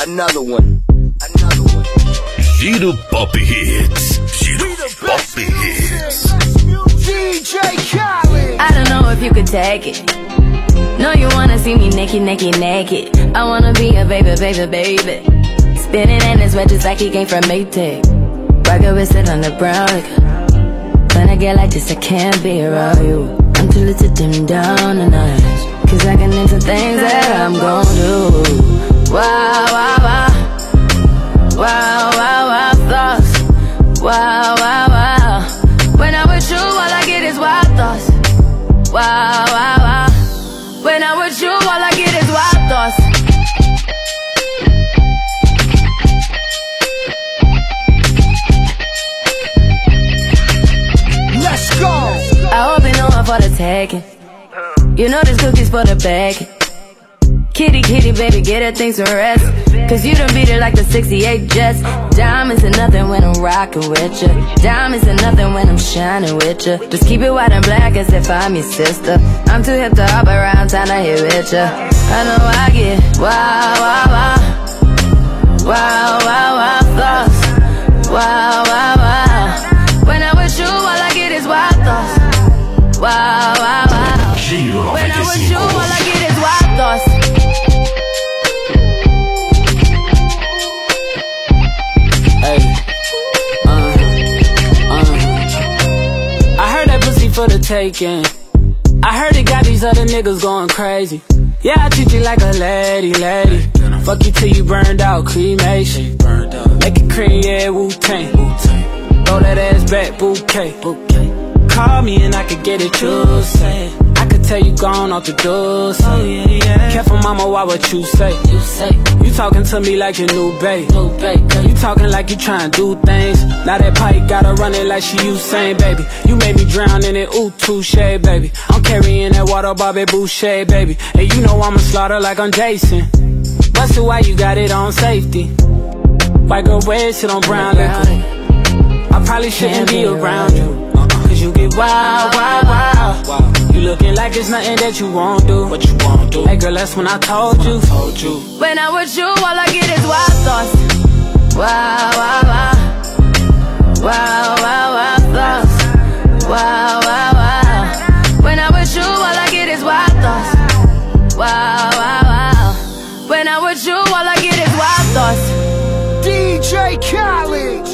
Another one. Giro Pop Hits. Giro Pop Hits. DJ Khaled. I don't know if you could take it. No, you wanna see me naked, naked, naked. I wanna be a baby, baby, baby. Spinning in his red just like he came from Maytag. Rocket with it on the brown liquor. When I get like this, I can't be around you. I'm too little to dim down a notch, 'cause I can into things that I'm gon' do. Wow, wow, wow. Wow, wow, wow, thoughts. Wow, wow, wow. When I'm with you, all I get is wild thoughts. Wow, wow, wow. When I'm with you, all I get is wild thoughts. Let's go. I hope you know I'm for the taking. You know this cookie's for the bag. Kitty, kitty, baby, get her things to rest, 'cause you done beat it like the 68 Jets. Diamonds are nothing when I'm rockin' with ya. Diamonds are nothing when I'm shining with ya. Just keep it white and black as if I'm your sister. I'm too hip to hop around, time to hit with ya. I know I get wow, wow, wow. Wow, wow, wow, thoughts. Wow, wow, wow. When I'm with you, all I get is wild thoughts. Wow, wow, wow. When I'm with you, all I get is wild thoughts. I heard that pussy for the taking. I heard it got these other niggas going crazy. Yeah, I treat you like a lady, lady. Fuck you till you burned out, cremation. Make it cream, yeah, Wu-Tang. Throw that ass back, bouquet. Call me and I could get it, you say. I could tell you gone off the door, say. Oh, yeah, yeah. Careful, mama, why what you say? You talking to me like your new babe. You talking like you trying to do things. Now that pipe gotta run it like she Usain, baby. You made me drown in it, ooh, touche, baby. I'm carrying that water, Bobby Boucher, baby. And you know I'ma slaughter like I'm Jason. Busted, why you got it on safety? White girl red shit on brown liquor. I probably shouldn't be around you, 'cause you get wild, wild, wild. You looking like it's nothing that you won't do. What you won't do? Hey girl, that's when I told you. When I'm with you, all I get is wild thoughts. Wow, wow, wow. Wow, wow, wow, thoughts. Wow, wow, wow. When I'm with you, all I get is wild thoughts. Wow, wow, wow. When I'm with you, all I get is wild thoughts. DJ Khaled.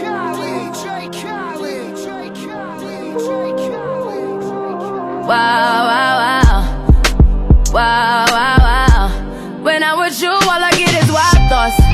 Wow, wow, wow. Wow, wow, wow. When I'm with you, all I get is wild thoughts.